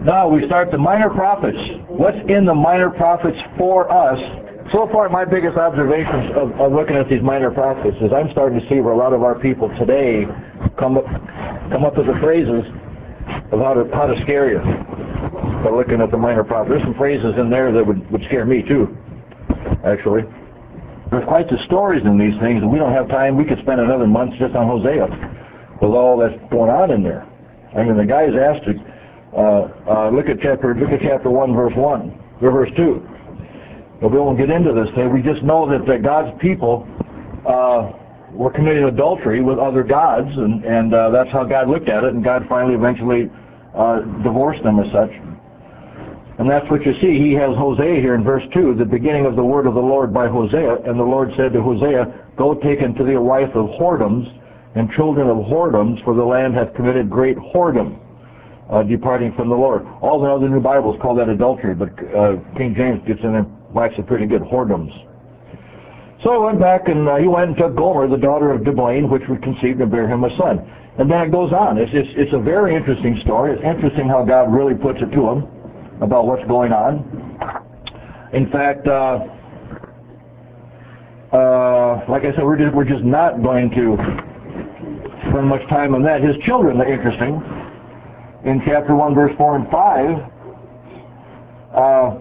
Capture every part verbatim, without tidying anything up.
Now we start the minor prophets. What's in the minor prophets for us? So far, my biggest observations of, of looking at these minor prophets is I'm starting to see where a lot of our people today come up, come up with the phrases of how to how to scare you by looking at the minor prophets. There's some phrases in there that would, would scare me too, actually. There's quite the stories in these things, and we don't have time. We could spend another month just on Hosea with all that's going on in there. I mean, the guy's asked to uh, uh, look at chapter look at chapter one, verse one, or verse two. But we won't get into this thing. We just know that, that God's people uh, were committing adultery with other gods, and and uh, that's how God looked at it. And God finally, eventually, uh, divorced them as such. And that's what you see. He has Hosea here in verse two, the beginning of the word of the Lord by Hosea. And the Lord said to Hosea, "Go take unto thee a wife of whoredoms and children of whoredoms, for the land hath committed great whoredom, uh, departing from the Lord." All the other new Bibles call that adultery, but uh, King James gets in there, whacks it pretty good, whoredoms. So he went back and uh, he went and took Gomer, the daughter of Diblaim, which was conceived and bare him a son. And then it goes on. It's, it's, it's a very interesting story. It's interesting how God really puts it to him about what's going on. In fact, uh, uh, like I said, we're just, we're just not going to spend much time on that. His children are interesting. In chapter one, verse four and five, uh,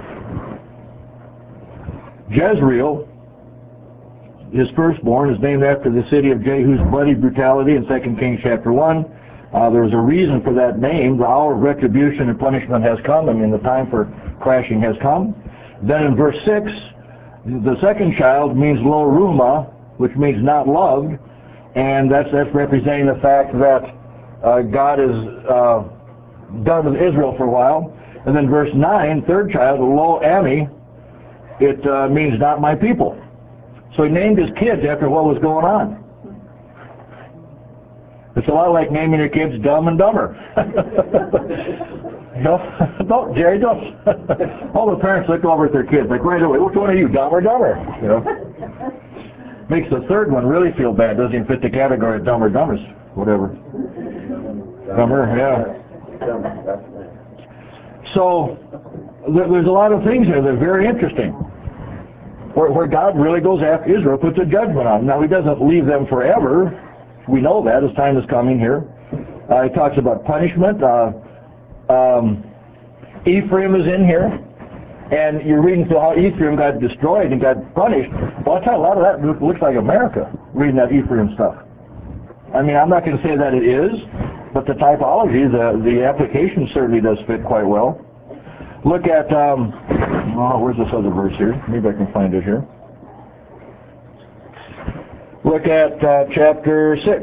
Jezreel, his firstborn, is named after the city of Jehu's bloody brutality in Second Kings chapter one. Uh, there was a reason for that name. The hour of retribution and punishment has come. I mean, the time for crashing has come. Then in verse six, the second child means lo ruma, which means not loved, and that's that's representing the fact that uh, God is uh, done with Israel for a while. And then verse nine, third child, lo ami, it uh, means not my people. So he named his kids after what was going on. It's a lot like naming your kids Dumb and Dumber. You know, don't, Jerry, don't. All the parents look over at their kids like right away, which one are you, Dumb or Dumber? You know, makes the third one really feel bad. Doesn't even fit the category of Dumb or Dumbers, whatever. Dumber, yeah. So there, there's a lot of things here that are very interesting, where, where God really goes after Israel, puts a judgment on them. Now, he doesn't leave them forever. We know that. His time is coming here. Uh, he talks about punishment. Uh, um, Ephraim is in here. And you're reading through how Ephraim got destroyed and got punished. Well, I tell you, a lot of that looks like America, reading that Ephraim stuff. I mean, I'm not going to say that it is, but the typology, the, the application certainly does fit quite well. Look at, um, oh, where's this other verse here? Maybe I can find it here. Look at uh, chapter six.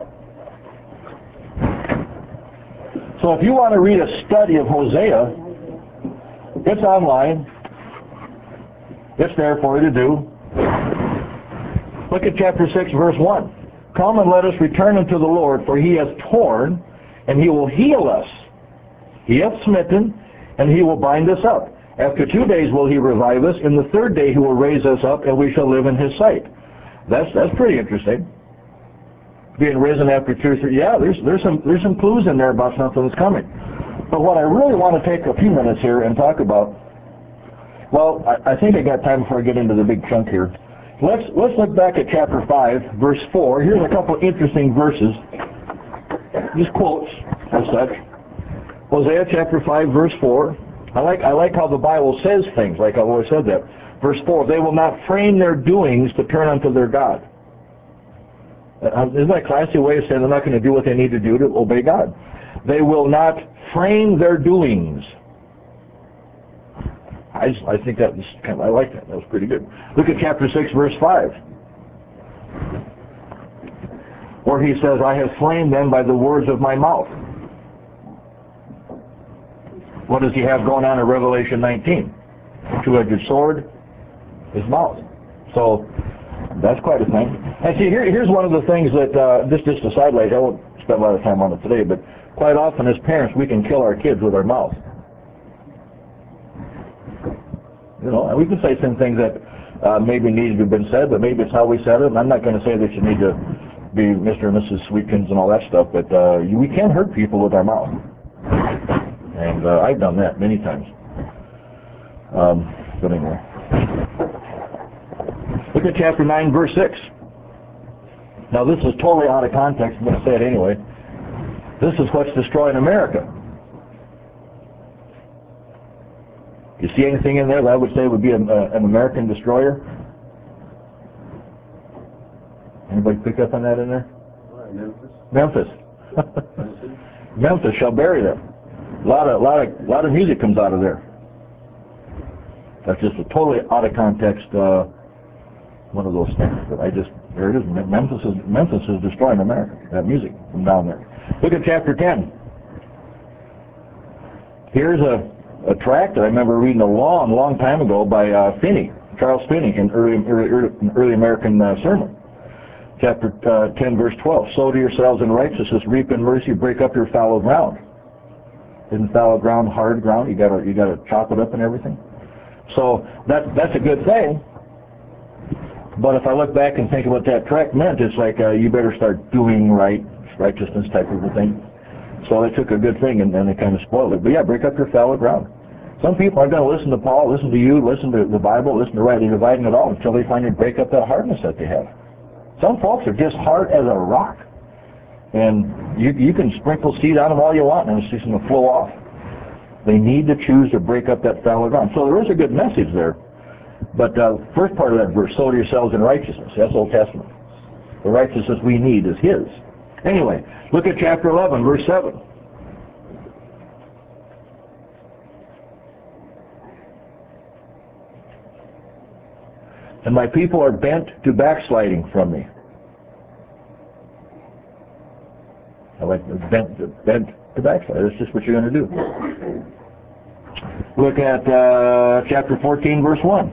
So if you want to read a study of Hosea, it's online. It's there for you to do. Look at chapter six, verse one. "Come and let us return unto the Lord, for he has torn, and he will heal us. He hath smitten, and he will bind us up. After two days will he revive us. In the third day he will raise us up, and we shall live in his sight." That's that's pretty interesting. Being risen after two or three. Yeah, there's there's some there's some clues in there about something that's coming. But what I really want to take a few minutes here and talk about, well, I, I think I got time before I get into the big chunk here. Let's let's look back at chapter five, verse four. Here's a couple interesting verses. These quotes as such. Hosea chapter five, verse four. I like I like how the Bible says things, like I've always said that. Verse four, "They will not frame their doings to turn unto their God." Uh, isn't that a classy way of saying they're not going to do what they need to do to obey God? They will not frame their doings. I, I think that was kind of, I like that. That was pretty good. Look at chapter six, verse five. Where he says, "I have slain them by the words of my mouth." What does he have going on in Revelation nineteen? Two-edged sword, his mouth. So that's quite a thing. And see, here, here's one of the things that, uh, this just a sidelight, I won't spend a lot of time on it today, but quite often as parents we can kill our kids with our mouth. You know, and we can say some things that uh, maybe needed to have been said, but maybe it's how we said it. And I'm not going to say that you need to be Mister and Missus Sweetkins and all that stuff, but uh, we can hurt people with our mouth. And uh, I've done that many times. Um, but anyway. Look at chapter nine, verse six. Now this is totally out of context. I'm going to say it anyway. This is what's destroying America. You see anything in there that I would say would be a, a, an American destroyer? Anybody pick up on that in there? Memphis. Memphis. Memphis shall bury them. A lot of, lot of, lot of music comes out of there. That's just a totally out of context. Uh, one of those things. But I just, there it is. Memphis is Memphis is destroying America. That music from down there. Look at chapter ten. Here's a, a tract that I remember reading a long, long time ago by uh, Finney, Charles Finney, in early, early, early, early American uh, sermon. Chapter uh, ten, verse twelve. Sow to yourselves in righteousness, reap in mercy, break up your fallow ground. Isn't fallow ground hard ground? You gotta, you gotta chop it up and everything. So that, that's a good thing. But if I look back and think of what that tract meant, it's like uh, you better start doing right, righteousness type of a thing. So they took a good thing and then they kind of spoiled it. But yeah, break up your fallow ground. Some people aren't going to listen to Paul, listen to you, listen to the Bible, listen to rightly dividing it all until they finally break up that hardness that they have. Some folks are just hard as a rock. And you, you can sprinkle seed on them all you want and it's just going to flow off. They need to choose to break up that fallow ground. So there is a good message there. But uh, first part of that verse, sow to yourselves in righteousness. That's Old Testament. The righteousness we need is His. Anyway, look at chapter eleven, verse seven. And my people are bent to backsliding from me. I like bent to, bent to backslide. That's just what you're going to do. Look at uh, chapter fourteen, verse one.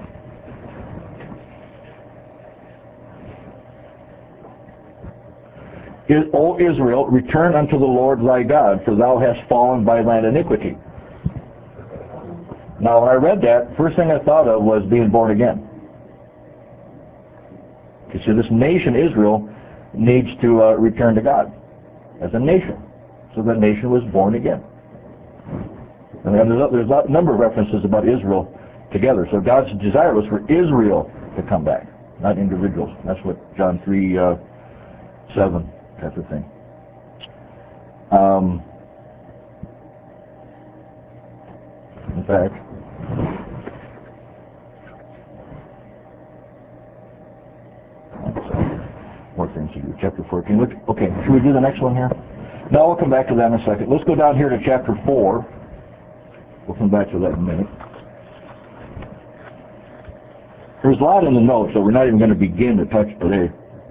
O Israel, return unto the Lord thy God, for thou hast fallen by thine iniquity. Now, when I read that, first thing I thought of was being born again. You see, this nation, Israel, needs to uh, return to God as a nation. So the nation was born again. And then there's a, there's a number of references about Israel together. So God's desire was for Israel to come back, not individuals. That's what John three, uh, seven, type of thing. Um, in fact, more things to do. Chapter fourteen. Look, okay, should we do the next one here? No, we'll come back to that in a second. Let's go down here to chapter four. We'll come back to that in a minute. There's a lot in the notes that we're not even going to begin to touch today.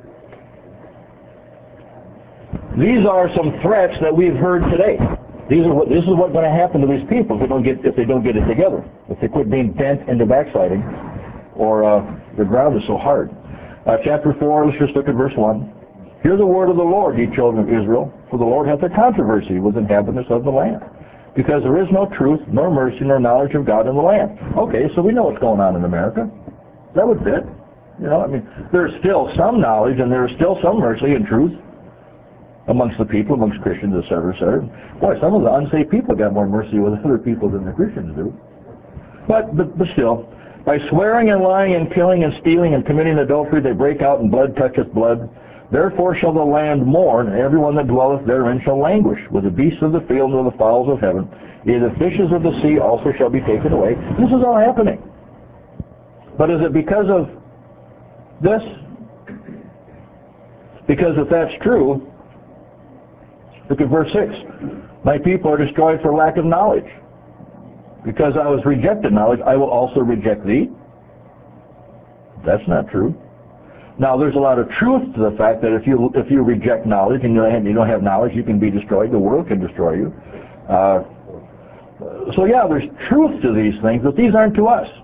These are some threats that we've heard today. These are what, this is what's going to happen to these people if they don't get if they don't get it together. If they quit being bent into backsliding, or uh, the ground is so hard. Uh, chapter four. Let's just look at verse one. Hear the word of the Lord, ye children of Israel, for the Lord hath a controversy with inhabitants of the land, because there is no truth, nor mercy, nor knowledge of God in the land. Okay, so we know what's going on in America. That would fit. You know, I mean, there's still some knowledge and there's still some mercy and truth amongst the people, amongst Christians, et cetera, et cetera. Boy, some of the unsaved people got more mercy with other people than the Christians do. But, but, but still, by swearing and lying and killing and stealing and committing adultery, they break out and blood toucheth blood. Therefore shall the land mourn, and everyone that dwelleth therein shall languish, with the beasts of the field and the fowls of heaven. Yea, the fishes of the sea also shall be taken away. This is all happening. But is it because of this? Because if that's true, look at verse six. My people are destroyed for lack of knowledge. Because I was rejected knowledge, I will also reject thee. That's not true. Now, there's a lot of truth to the fact that if you if you reject knowledge and you don't have knowledge, you can be destroyed. The world can destroy you. Uh, so yeah, there's truth to these things, but these aren't to us.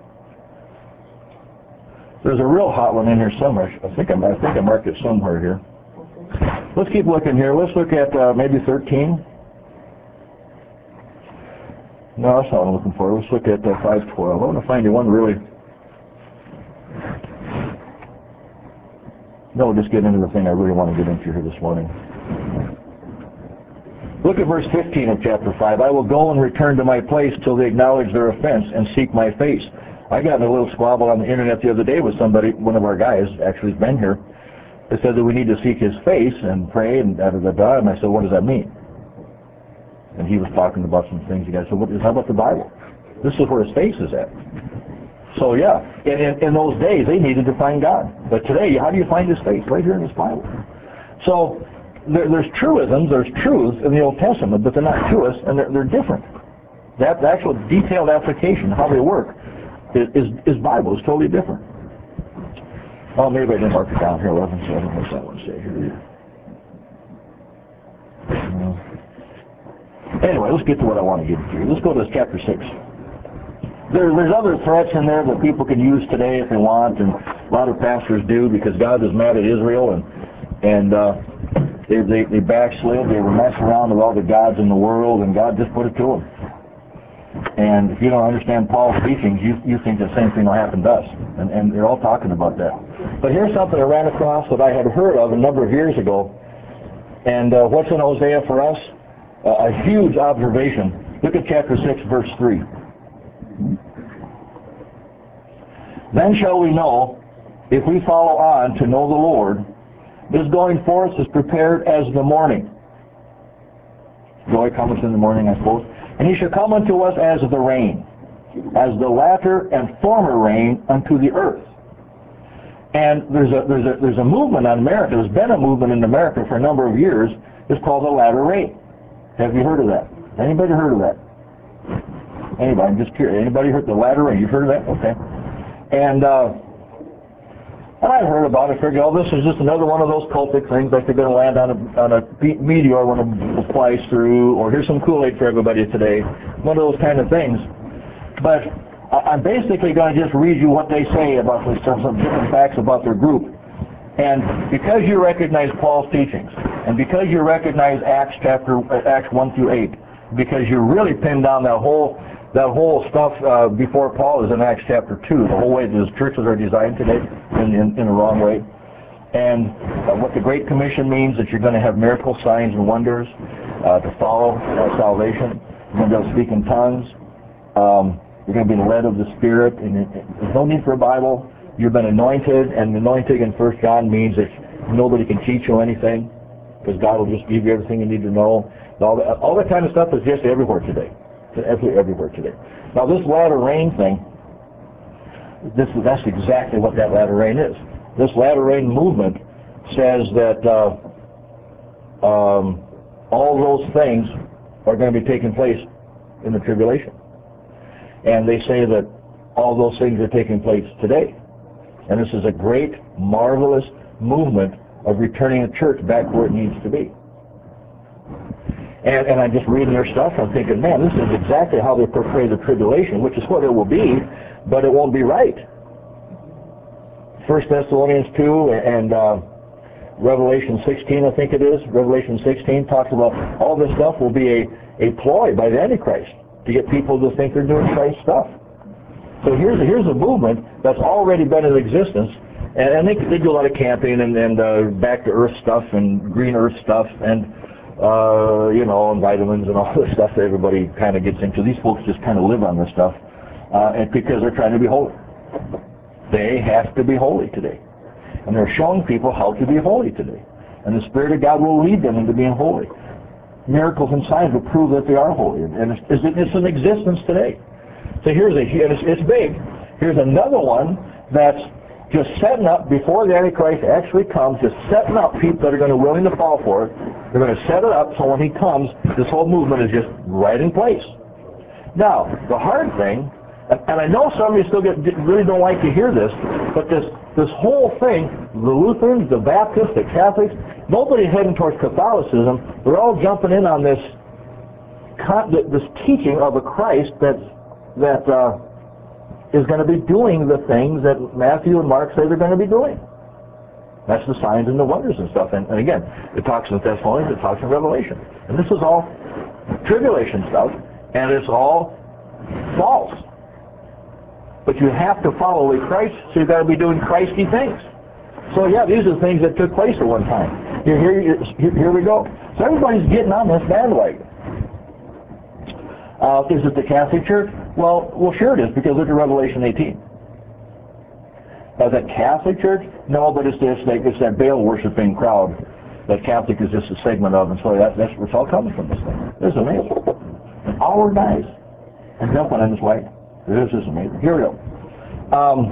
There's a real hot one in here somewhere. I think I, I think I marked it somewhere here. Let's keep looking here. Let's look at uh, maybe thirteen. No, that's not what I'm looking for. Let's look at uh, five twelve. I want to find you one really. No, we'll just get into the thing I really want to get into here this morning. Look Look at verse fifteen of chapter five. I will go and return to my place till they acknowledge their offense and seek my face. I got in a little squabble on the internet the other day with somebody, one of our guys, actually has been here. They said that we need to seek his face and pray and da da da da. And I said, what does that mean? And he was talking about some things. You guys said, what is, how about the Bible? This is where his face is at. So yeah, in, in, in those days they needed to find God. But today, how do you find his face? Right here in this Bible. So there, there's truisms, there's truths in the Old Testament, but they're not truths, and they're, they're different. That the actual detailed application, how they work, is, is, is Bible. It's totally different. Oh, maybe I didn't mark it down here, eleven seven. What's that one say here? Uh, anyway, let's get to what I want to get to. Let's go to chapter six. There, there's other threats in there that people can use today if they want, and a lot of pastors do, because God is mad at Israel, and and uh, they, they they backslid. They were messing around with all the gods in the world, and God just put it to them. And if you don't understand Paul's teachings, you you think the same thing will happen to us. And, and they're all talking about that. But here's something I ran across that I had heard of a number of years ago. And uh, what's in Hosea for us? Uh, a huge observation. Look at chapter six, verse three. Then shall we know, if we follow on to know the Lord, his going forth is prepared as the morning. Joy cometh in the morning, I suppose. And he shall come unto us as the rain, as the latter and former rain unto the earth. And there's a there's a there's a movement in America. There's been a movement in America for a number of years. It's called the latter rain. Have you heard of that? Anybody heard of that? Anybody? I'm just curious. Anybody heard the latter rain? You've heard of that? Okay. And uh, and I heard about it. Figured, oh, this is just another one of those cultic things, like they're going to land on a on a meteor when it flies through, or here's some Kool-Aid for everybody today. One of those kind of things. But I'm basically going to just read you what they say about this, some, some different facts about their group. And because you recognize Paul's teachings, and because you recognize Acts chapter Acts one through eight, because you really pinned down that whole that whole stuff uh, before Paul is in Acts chapter two, the whole way these churches are designed today in, in, in a wrong way. And uh, what the Great Commission means, that you're going to have miracle signs and wonders uh, to follow uh, salvation. You're going to be able to speak in tongues. Um, you're going to be led of the Spirit. And it, it, there's no need for a Bible. You've been anointed, and anointing in First John means that nobody can teach you anything, because God will just give you everything you need to know. All that, all that kind of stuff is just everywhere today. It's absolutely everywhere today. Now this latter rain thing, this that's exactly what that latter rain is. This latter rain movement says that uh, um, all those things are going to be taking place in the tribulation. And they say that all those things are taking place today. And this is a great, marvelous movement of returning the church back where it needs to be. And, and I'm just reading their stuff, I'm thinking, man, this is exactly how they portray the tribulation, which is what it will be, but it won't be right. First Thessalonians two and uh, Revelation sixteen, I think it is, Revelation sixteen talks about all this stuff will be a, a ploy by the Antichrist to get people to think they're doing Christ stuff. So here's a, here's a movement that's already been in existence, and, and they, they do a lot of camping and, and uh, back to earth stuff and green earth stuff and uh, you know, and vitamins and all this stuff that everybody kind of gets into. These folks just kind of live on this stuff, uh, and because they're trying to be holy. They have to be holy today, and they're showing people how to be holy today, and the Spirit of God will lead them into being holy. Miracles and signs will prove that they are holy, and it's, it's in existence today. So here's a, and it's, it's big. Here's another one that's just setting up before the Antichrist actually comes, just setting up people that are going to be willing to fall for it. They're going to set it up so when he comes, this whole movement is just right in place. Now, the hard thing, and, and I know some of you still get, really don't like to hear this, but this this whole thing, the Lutherans, the Baptists, the Catholics, nobody's heading towards Catholicism. They're all jumping in on this this teaching of a Christ that's, that uh, is going to be doing the things that Matthew and Mark say they're going to be doing. That's the signs and the wonders and stuff. And, and again, it talks in Thessalonians, it talks in Revelation. And this is all tribulation stuff, and it's all false. But you have to follow with Christ, so you've got to be doing Christy things. So yeah, these are things that took place at one time. Here, here, here, here we go. So everybody's getting on this bandwagon. Uh, is it the Catholic Church? Well, well, sure it is, because look at Revelation eighteen. Is that Catholic Church? No, but it's this, like, it's that Baal worshiping crowd that Catholic is just a segment of, and so that, that's where it's all coming from. This thing. This is amazing. And our guys are jumping in this way. This is amazing. Here we go. Um,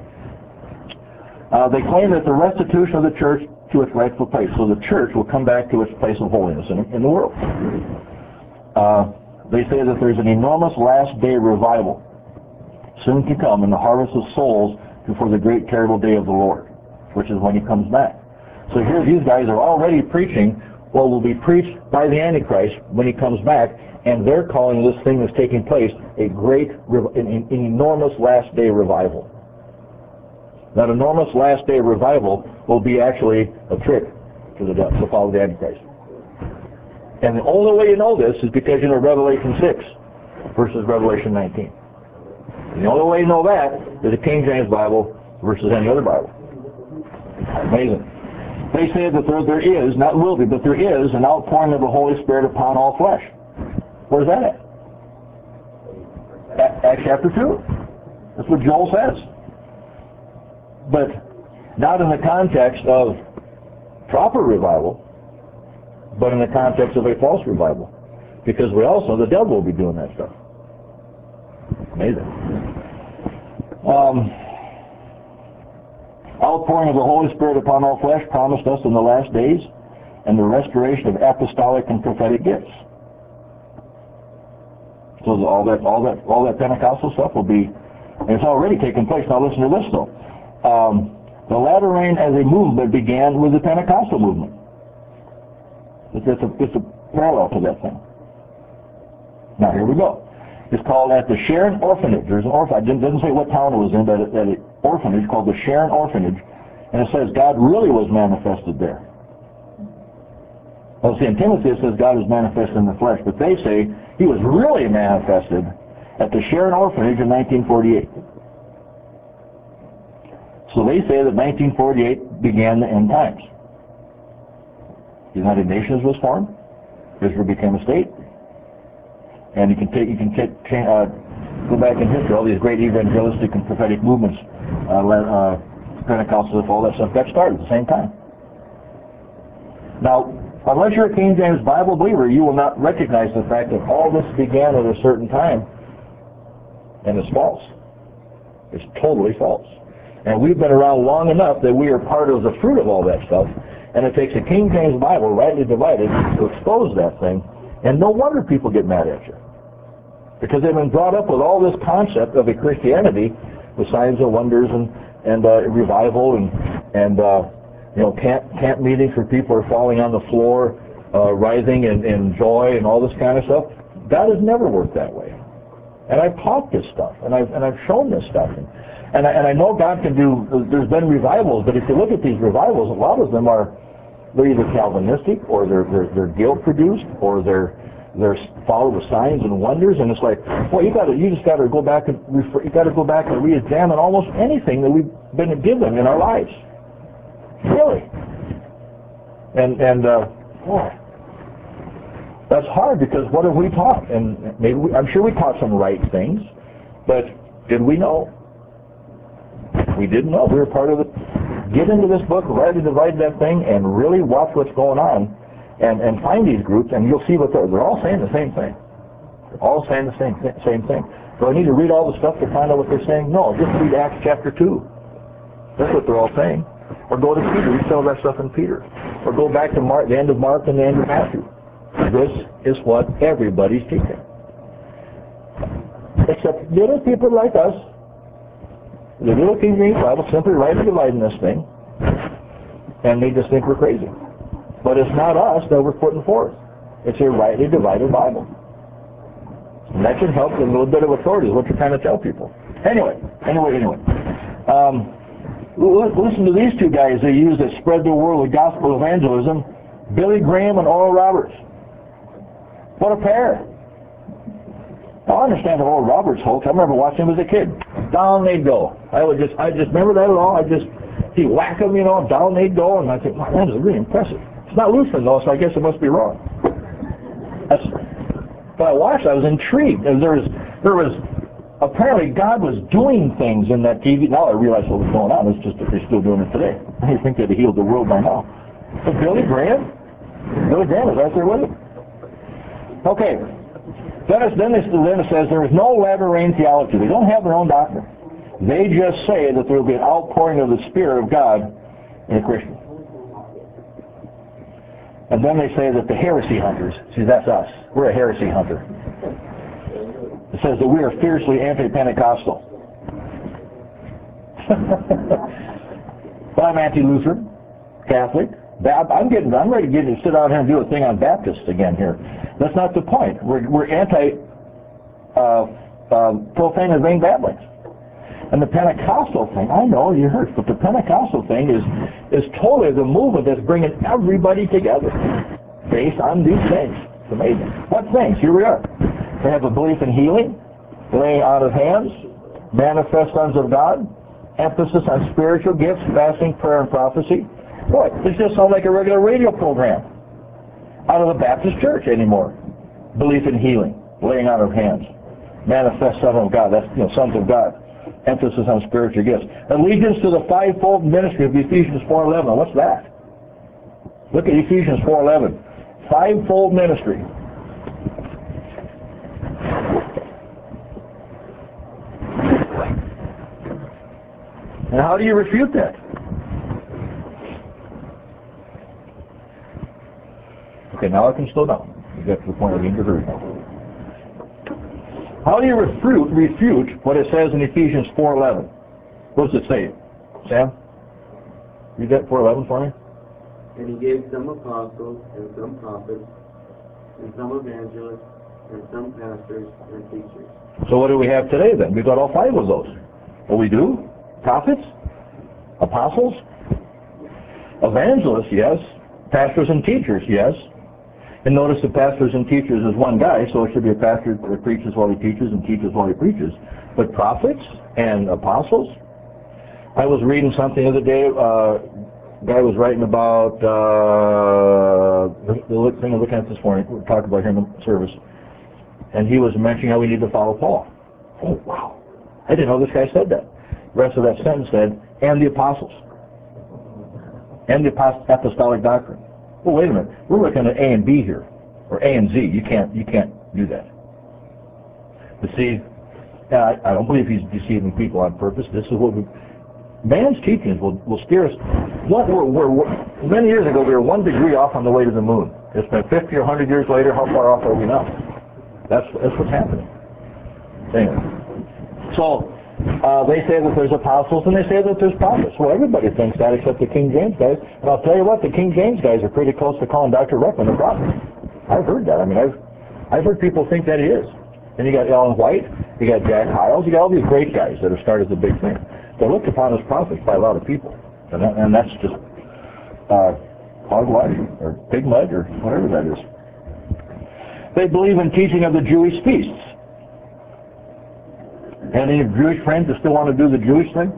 uh, they claim that the restitution of the church to its rightful place. So the church will come back to its place of holiness in, in the world. Uh, they say that there's an enormous last day revival soon to come in the harvest of souls before the great terrible day of the Lord, which is when he comes back. So here these guys are already preaching what will be preached by the Antichrist when he comes back, and they're calling this thing that's taking place a great, an, an enormous last day revival. That enormous last day revival will be actually a trick to the devil, to follow the Antichrist. And the only way you know this is because you know Revelation six versus Revelation nineteen. And the only way you know that is the King James Bible versus any other Bible. Amazing. They say that there, there is, not will be, but there is an outpouring of the Holy Spirit upon all flesh. Where's that at? Acts chapter two. That's what Joel says. But not in the context of proper revival, but in the context of a false revival. Because we also, the devil will be doing that stuff. Amazing. Um, outpouring of the Holy Spirit upon all flesh promised us in the last days, and the restoration of apostolic and prophetic gifts. So all that, all that, all that Pentecostal stuff will be, and it's already taking place. Now listen to this though. Um, the latter rain as a movement began with the Pentecostal movement. It's, it's, a, it's a parallel to that thing. Now here we go. It's called at the Sharon Orphanage. There's an orphanage. It doesn't say what town it was in, but an orphanage called the Sharon Orphanage, and it says God really was manifested there. Well, see, in Timothy it says God was manifested in the flesh, but they say he was really manifested at the Sharon Orphanage in nineteen forty-eight. So they say that nineteen forty-eight began the end times. The United Nations was formed. Israel became a state. And you can take, you can take, uh, go back in history, all these great evangelistic and prophetic movements, uh, uh, Pentecostal, all that stuff, that started at the same time. Now, unless you're a King James Bible believer, you will not recognize the fact that all this began at a certain time, and it's false. It's totally false. And we've been around long enough that we are part of the fruit of all that stuff, and it takes a King James Bible, rightly divided, to expose that thing, and no wonder people get mad at you. Because they've been brought up with all this concept of a Christianity with signs and wonders and, and uh, revival and, and uh, you know, camp, camp meetings where people are falling on the floor, uh, writhing in, in joy and all this kind of stuff. God has never worked that way. And I've taught this stuff, and I've, and I've shown this stuff. And, and, I, and I know God can do, there's been revivals, but if you look at these revivals, a lot of them are, they're either Calvinistic, or they're, they're, they're guilt-produced, or they're they're followed with signs and wonders, and it's like, well, you got to, you just got to go back and refer, you got to go back and re-examine almost anything that we've been given in our lives. Really, and and uh, boy, that's hard, because what have we taught? And maybe we, I'm sure we taught some right things, but did we know? We didn't know. We were part of the. Get into this book, rightly divide that thing, and really watch what's going on. And, and find these groups, and you'll see what they're, they're all saying the same thing. They're all saying the same th- same thing. Do I need to read all the stuff to find out what they're saying? No, just read Acts chapter two. That's what they're all saying. Or go to Peter, read some of that stuff in Peter. Or go back to Mark, the end of Mark and the end of Matthew. This is what everybody's teaching. Except little people like us, the little King James Bible, simply rightly dividing this thing, and they just think we're crazy. But it's not us that we're putting forth. It's a rightly divided Bible. And that should help with a little bit of authority, is what you're trying to tell people. Anyway, anyway, anyway. Um, listen to these two guys they use that spread the word with gospel evangelism, Billy Graham and Oral Roberts. What a pair. Now, I understand the Oral Roberts hoax. I remember watching him as a kid. Down they'd go. I would just, I just remember that at all. I just, He whack them, you know, down they go, and I think, wow, that is really impressive. It's not Lutheran though, so I guess it must be wrong. That's, but I watched, I was intrigued. And there was, there was, apparently God was doing things in that T V. Now I realize what was going on. It's just that they're still doing it today. I think they'd have healed the world by now. But Billy Graham, Billy Graham is right there with him. Okay. Then, it's, then, it's, then it says there is no latter-rain theology. They don't have their own doctrine. They just say that there will be an outpouring of the Spirit of God in a Christian. And then they say that the heresy hunters, see, that's us. We're a heresy hunter. It says that we are fiercely anti-Pentecostal. But I'm anti-Lutheran, Catholic. I'm getting. I'm ready to get to sit down here and do a thing on Baptists again here. That's not the point. We're we're anti uh, uh, profane and vain babblings. And the Pentecostal thing, I know you heard, but the Pentecostal thing is is totally the movement that's bringing everybody together based on these things. It's amazing. What things? Here we are. They have a belief in healing, laying out of hands, manifest sons of God, emphasis on spiritual gifts, fasting, prayer, and prophecy. Boy, this just sounds like a regular radio program out of the Baptist church anymore. Belief in healing, laying out of hands, manifest son of God. That's, you know, sons of God. Emphasis on spiritual gifts. Allegiance to the fivefold ministry of Ephesians four eleven. What's that? Look at Ephesians four eleven. Fivefold ministry. And how do you refute that? Okay, now I can slow down. You get to the point I need to hurry now. How do you refute, refute what it says in Ephesians four eleven? What does it say? Sam? Read that four eleven for me. And he gave some apostles, and some prophets, and some evangelists, and some pastors and teachers. So what do we have today then? We've got all five of those. What we do? Prophets? Apostles? Evangelists, yes. Pastors and teachers, yes. And notice the pastors and teachers is one guy, so it should be a pastor that preaches while he teaches and teaches while he preaches. But prophets and apostles? I was reading something the other day. Uh, guy was writing about uh, the, the thing I'm looking at this morning. We talked about here in the service. And he was mentioning how we need to follow Paul. Oh, wow. I didn't know this guy said that. The rest of that sentence said, and the apostles. And the apostolic doctrine. Well, wait a minute. We're looking at A and B here, or A and Z. You can't, you can't do that. But see, I, I don't believe he's deceiving people on purpose. This is what we, man's teachings will, will steer us. What we're, we're, we're, many years ago, we were one degree off on the way to the moon. It's been fifty or one hundred years later. How far off are we now? That's that's what's happening. Anyway, so uh, they say that there's apostles and they say that there's prophets. Well, everybody thinks that except the King James guys. And I'll tell you what, the King James guys are pretty close to calling Doctor Ruckman a prophet. I've heard that. I mean, I've I've heard people think that he is. And you got Ellen White, you got Jack Hyles, you got all these great guys that have started the big thing. They're looked upon as prophets by a lot of people, and, that, and that's just uh, hogwash or pig mud or whatever that is. They believe in teaching of the Jewish feasts. And any Jewish friends that still want to do the Jewish thing?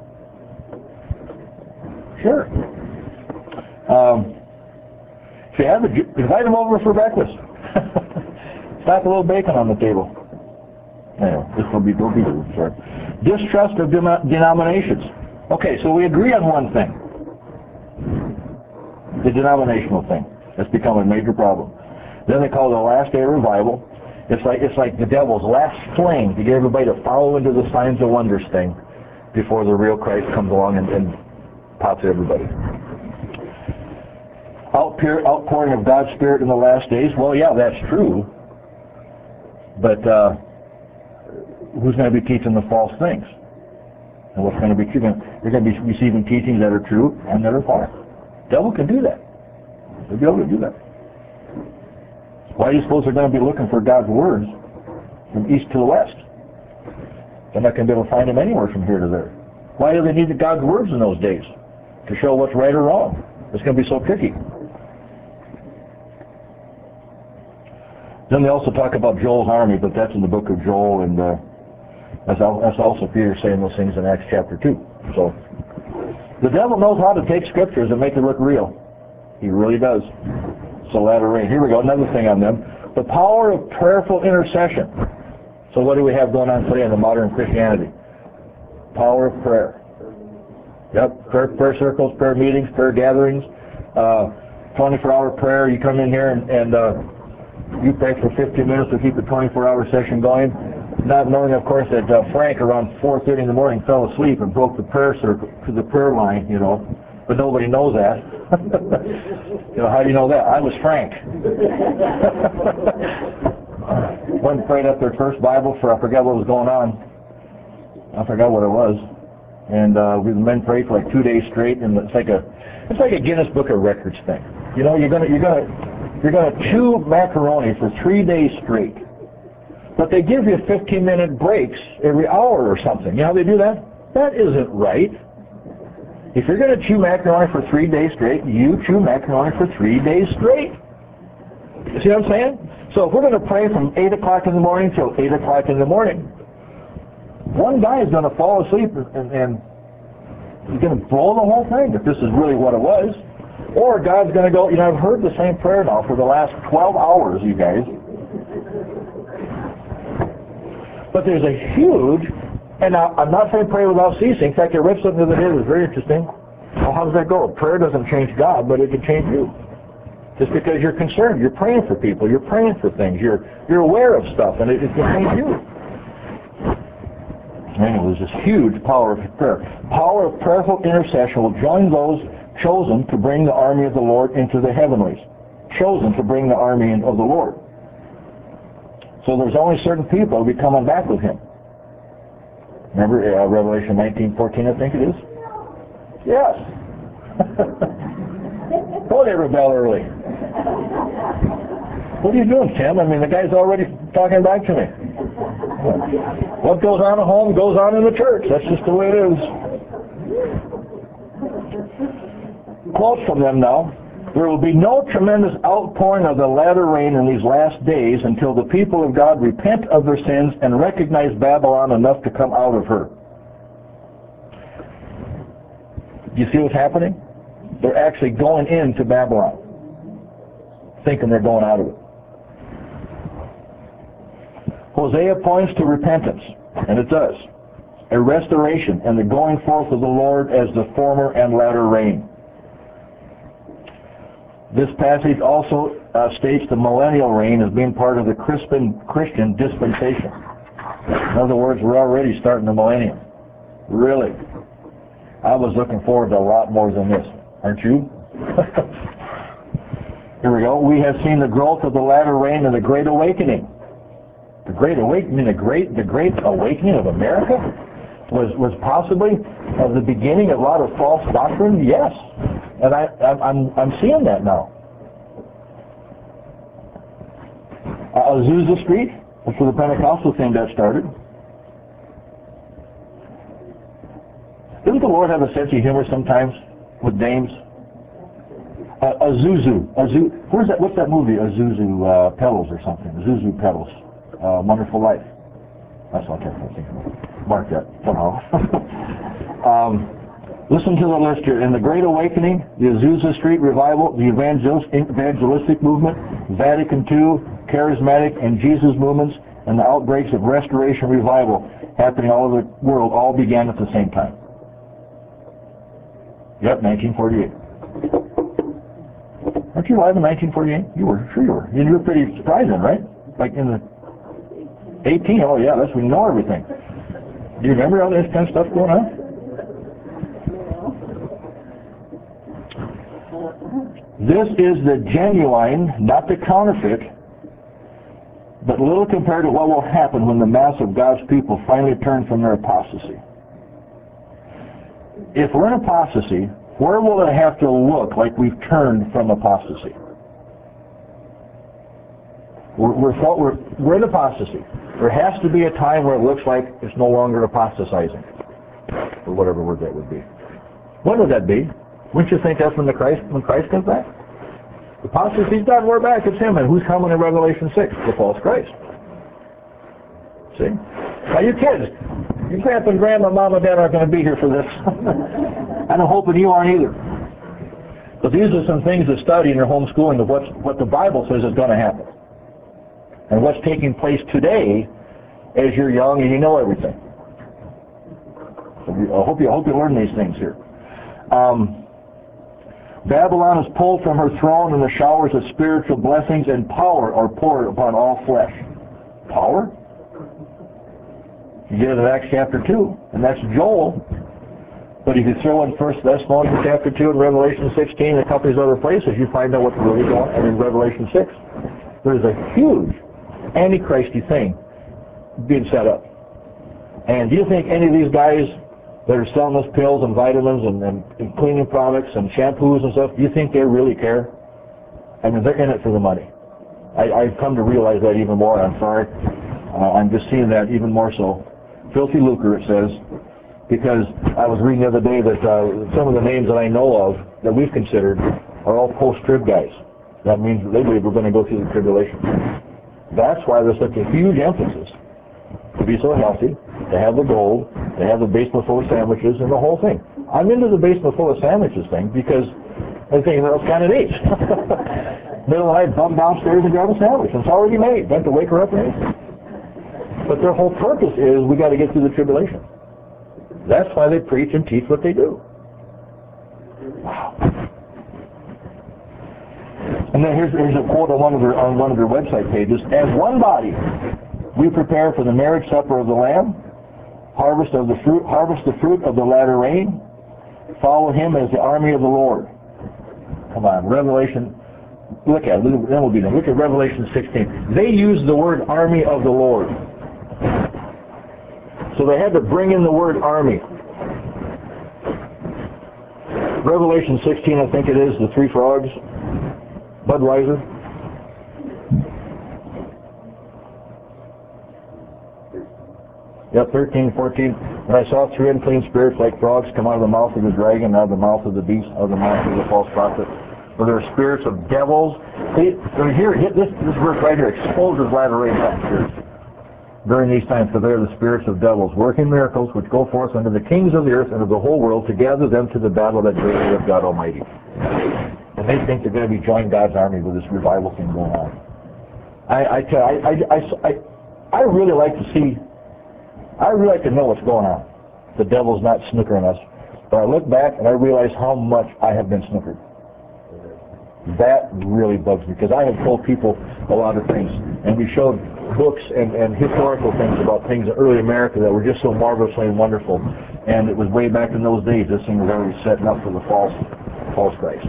Sure. Um, if you have a Jew, invite them over for breakfast. Stack a little bacon on the table. Anyway, this will be, will be sorry. Distrust of denominations. Okay, so we agree on one thing. The denominational thing. That's become a major problem. Then they call it the last day revival. It's like it's like the devil's last fling to get everybody to follow into the signs and wonders thing before the real Christ comes along and, and pops everybody. Outpour, outpouring of God's Spirit in the last days. Well, yeah, that's true. But uh, who's going to be teaching the false things? And what's going to be true? They're going to be receiving teachings that are true and that are false. The devil can do that. They'll be able to do that. Why do you suppose they're going to be looking for God's words from east to the west? They're not going to be able to find them anywhere from here to there. Why do they need God's words in those days? To show what's right or wrong. It's going to be so tricky. Then they also talk about Joel's army, but that's in the book of Joel, and uh, that's, that's also Peter saying those things in Acts chapter two. So The devil knows how to take scriptures and make it look real. He really does. So latter rain. Here we go, another thing on them. The power of prayerful intercession. So what do we have going on today in the modern Christianity? Power of prayer. Yep, prayer, prayer circles, prayer meetings, prayer gatherings, uh, twenty-four hour prayer. You come in here and, and uh, you pray for fifteen minutes to keep the twenty-four hour session going, not knowing, of course, that uh, Frank around four thirty in the morning fell asleep and broke the prayer circle to the prayer line, you know. But nobody knows that. You know, how do you know that? I was Frank. Went and prayed up their first Bible for, I forgot what was going on. I forgot what it was. And uh, we the men prayed for like two days straight, and it's like a, it's like a Guinness Book of Records thing. You know, you're gonna, you're gonna, you're gonna chew macaroni for three days straight, but they give you fifteen minute breaks every hour or something. You know how they do that? That isn't right. If you're gonna chew macaroni for three days straight, you chew macaroni for three days straight. You see what I'm saying? So if we're gonna pray from eight o'clock in the morning till eight o'clock in the morning, one guy is going to fall asleep and, and he's going to blow the whole thing if this is really what it was. Or God's going to go, you know, I've heard the same prayer now for the last twelve hours, you guys. But there's a huge, and now, I'm not saying pray without ceasing. In fact, I read something the other day that was very interesting. Well, how does that go? Prayer doesn't change God, but it can change you. Just because you're concerned, you're praying for people, you're praying for things, you're, you're aware of stuff, and it, it can change you. And there's this huge power of prayer. Power of prayerful intercession will join those chosen to bring the army of the Lord into the heavenlies. Chosen to bring the army of the Lord. So there's only certain people who will be coming back with him. Remember uh, Revelation nineteen fourteen, I think it is? Yes. Boy, they rebel early. What are you doing, Tim? I mean, the guy's already talking back to me. What goes on at home goes on in the church. That's just the way it is. Quotes from them now. There will be no tremendous outpouring of the latter rain in these last days until the people of God repent of their sins and recognize Babylon enough to come out of her. Do you see what's happening? They're actually going into Babylon, thinking they're going out of it. Hosea points to repentance, and it does. A restoration and the going forth of the Lord as the former and latter rain. This passage also uh, states the millennial reign as being part of the Christian, Christian dispensation. In other words, we're already starting the millennium. Really. I was looking forward to a lot more than this. Aren't you? Here we go. We have seen the growth of the latter rain and the Great Awakening. The Great Awakening, the Great, the Great Awakening of America was, was possibly uh, the beginning of a lot of false doctrine? Yes. And I, I'm, I'm seeing that now. Uh, Azusa Street, that's where the Pentecostal thing got started. Doesn't the Lord have a sense of humor sometimes with names? Uh, Azuzu. Azu, where's that? What's that movie? Azuzu uh, Petals or something. Azuzu Petals. Uh, Wonderful Life. That's what I'm thinking. Mark that somehow. um, listen to the list here. In the Great Awakening, the Azusa Street Revival, the evangelistic movement, Vatican Two, charismatic and Jesus movements, and the outbreaks of Restoration Revival happening all over the world all began at the same time. Yep, nineteen forty-eight. Weren't you alive in nineteen forty-eight? You were, sure you were. You were pretty surprised then, right? Like in the eighteen, oh yeah, that's when we know everything. Do you remember all this kind of stuff going on? This is the genuine, not the counterfeit, but little compared to what will happen when the mass of God's people finally turn from their apostasy. If we're in apostasy, where will it have to look like we've turned from apostasy? We're, we're, we're, we're in apostasy. There has to be a time where it looks like it's no longer apostatizing, or whatever word that would be. When would that be? Wouldn't you think that's when the Christ when Christ comes back? Apostasy's done. We're back. It's him. And who's coming in Revelation six? The false Christ. See? Now you kids, Your grandpa and grandma, mom and dad aren't going to be here for this. And I'm hoping you aren't either. But these are some things to study in your homeschooling of what's, what the Bible says is going to happen. And what's taking place today as you're young and you know everything. So I hope you, I hope you learn these things here. Um, Babylon is pulled from her throne, and the showers of spiritual blessings and power are poured upon all flesh. Power? You get it in Acts chapter two, and that's Joel. But if you throw in First Thessalonians chapter two and Revelation sixteen and a couple of these other places, you find out what's really going on. And in Revelation six, there's a huge antichristy thing being set up. And do you think any of these guys that are selling us pills and vitamins and, and, and cleaning products and shampoos and stuff, do you think they really care? I mean, they're in it for the money. I, I've come to realize that even more. I'm sorry. Uh, I'm just seeing that even more so. Filthy lucre, it says, because I was reading the other day that uh, some of the names that I know of that we've considered are all post-trib guys. That means they believe we're going to go through the tribulation. That's why there's such a huge emphasis to be so healthy, to have the gold, to have the basement full of sandwiches, and the whole thing. I'm into the basement full of sandwiches thing because I think that's kind of neat. Middle of the night, bum downstairs and grab a sandwich. It's already made. Don't have to wake her up or anything. But their whole purpose is we got to get through the tribulation. That's why they preach and teach what they do. Wow. And then here's, here's a quote on one of their on one of their website pages. As one body, we prepare for the marriage supper of the Lamb, harvest of the fruit, harvest the fruit of the latter rain, follow him as the army of the Lord. Come on, Revelation. Look at it. Then we'll be done. Look at Revelation sixteen. They use the word army of the Lord. So they had to bring in the word army. Revelation sixteen, I think it is, the three frogs. Budweiser. Yep, thirteen, fourteen. And I saw three unclean spirits like frogs come out of the mouth of the dragon, out of the mouth of the beast, out of the mouth of the false prophet. For there are spirits of devils. See, here, this, this verse right here exposes latter rain spirits. During these times, for they are the spirits of devils, working miracles which go forth unto the kings of the earth and of the whole world to gather them to the battle of that great day of God Almighty. And they think they're going to be joining God's army with this revival thing going on. I, I, tell, I, I, I, I really like to see, I really like to know what's going on. The devil's not snookering us. But I look back and I realize how much I have been snookered. That really bugs me, because I have told people a lot of things, and we showed books and, and historical things about things in early America that were just so marvelously and wonderful. And it was way back in those days, this thing was already setting up for the false, false Christ.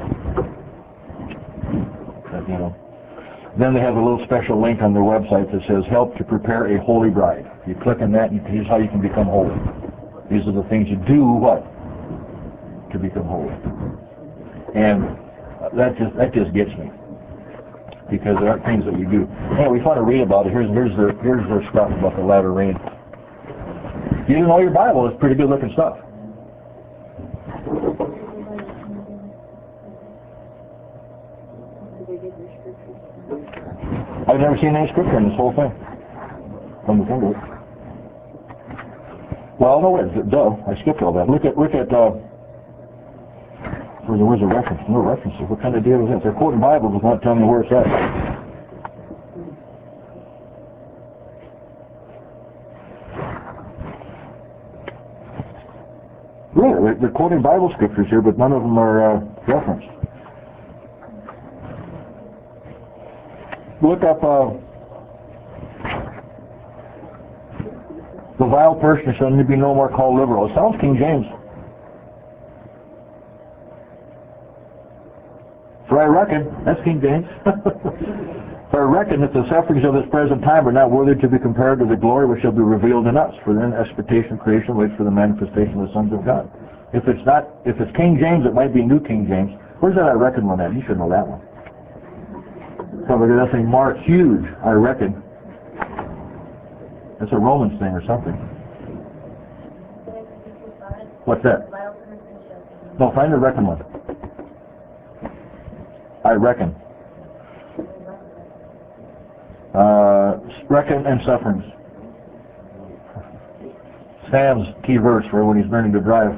But, you know. Then they have a little special link on their website that says, help to prepare a holy bride. If you click on that, you can, here's how you can become holy. These are the things you do, what? To become holy. And that just that just gets me, because there aren't things that we do. Yeah, we want to read about it. Here's here's their here's their stuff about the latter rain. If you didn't know your Bible, it's pretty good looking stuff. I've never seen any scripture in this whole thing. Come to think of it. Well, no, wait, duh, I skipped all that. Look at look at. Uh, Where's, where's the reference? No references. What kind of deal is that? They're quoting Bible, but not telling me where it's at. Really? They're quoting Bible scriptures here, but none of them are uh, referenced. Look up uh, the vile person shall be no more called liberal. It sounds King James. For I reckon, that's King James, for I reckon that the sufferings of this present time are not worthy to be compared to the glory which shall be revealed in us. For then expectation of creation waits for the manifestation of the sons of God. If it's not, if it's King James, it might be New King James. Where's that I reckon one at? You should know that one. Probably that thing marked huge, I reckon. That's a Romans thing or something. What's that? No, find the reckon one. I reckon. Uh, reckon and sufferings. Sam's key verse for when he's learning to drive.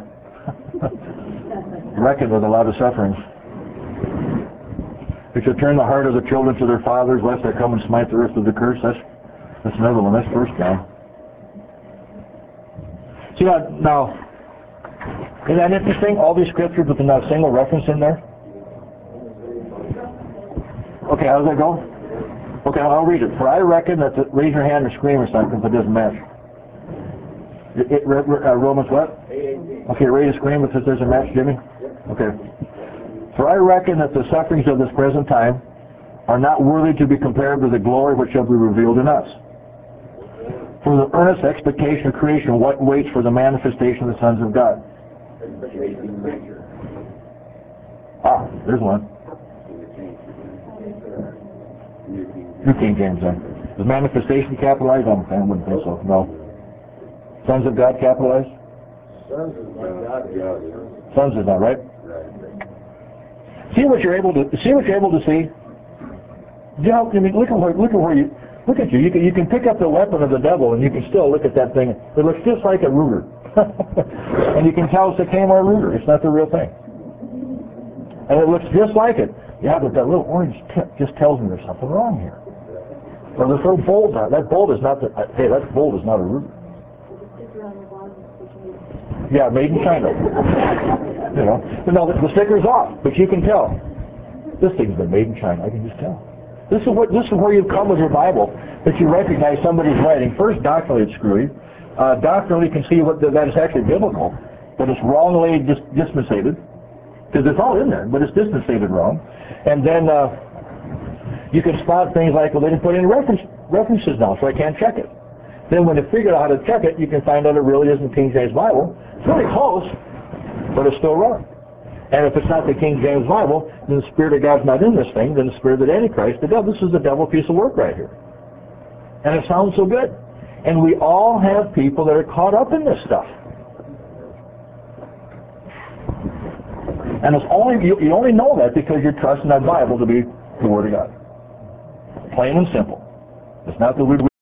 Reckon with a lot of sufferings. It should turn the heart of the children to their fathers, lest I come and smite the earth with a curse. That's that's another one. That's First John. See now, now, isn't that interesting? All these scriptures with not a single reference in there. Okay, how does that go? Okay, I'll read it. For I reckon that the, raise your hand or scream or something if it doesn't match. It, it, uh, Romans what? Okay, raise a scream if it doesn't match, Jimmy. Okay. For I reckon that the sufferings of this present time are not worthy to be compared with the glory which shall be revealed in us. For the earnest expectation of creation, what waits for the manifestation of the sons of God? Ah, there's one. New King James then. Is manifestation capitalized? I wouldn't think so. No. Sons of God capitalized? Sons is like God. Sons is not right. See what you're able to see. What you're able to see. You know, I mean, look at where look at where you look at you. You can you can pick up the weapon of the devil, and you can still look at that thing. It looks just like a Ruger, and you can tell it's a Kmart Ruger. It's not the real thing, and it looks just like it. Yeah, but that little orange tip just tells me there's something wrong here. Or this little bolt on that bolt is not the hey that bolt is not a Ruger. Yeah, made in China. You know, but no, the, the sticker's off, but you can tell. This thing's been made in China. I can just tell. This is what this is where you've come with your Bible, that you recognize somebody's writing. First, doctrinally it's screwy. Uh, doctrinally, you can see what the, that is actually biblical, but it's wrongly dis- dispensated, because it's all in there, but it's dispensated wrong. And then uh, you can spot things like, well, they didn't put any reference references down, so I can't check it. Then when you figure out how to check it, you can find out it really isn't King James Bible. It's really close, but it's still wrong. And if it's not the King James Bible, then the Spirit of God's not in this thing, then the Spirit of the Antichrist, the devil. This is the devil piece of work right here. And it sounds so good. And we all have people that are caught up in this stuff. And it's only you, you only know that because you're trusting that Bible to be the Word of God. Plain and simple. It's not the